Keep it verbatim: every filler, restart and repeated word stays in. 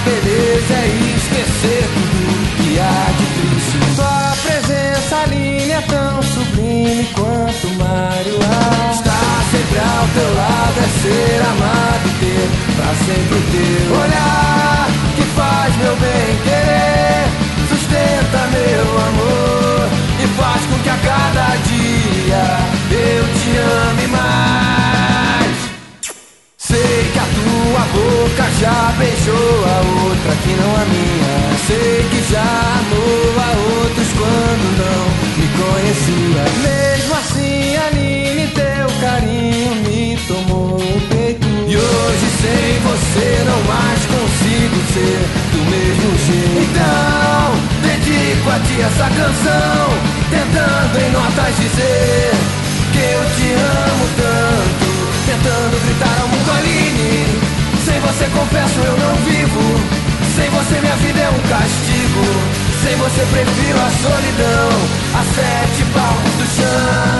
beleza é esquecer tudo que há de triste. Tua presença, Aline, é tão sublime quanto o mar e o ar. Estar sempre ao teu lado é ser amado e ter pra sempre o teu olhar que faz meu bem querer, sustenta meu amor e faz com que a cada dia eu te ame mais. Sei que a tua boca já beijou a outra que não a minha. Sei que já amou a outros quando não me conhecia. Mesmo assim, Aline, teu carinho me tomou o peito. E hoje sem você não mais consigo ser do mesmo jeito. Então, dedico a ti essa canção, tentando em notas dizer que eu te amo tanto, tentando gritar ao mundo, Aline. Sem você, confesso, eu não vivo. Sem você, minha vida é um castigo. Sem você, prefiro a solidão a sete palmos do chão.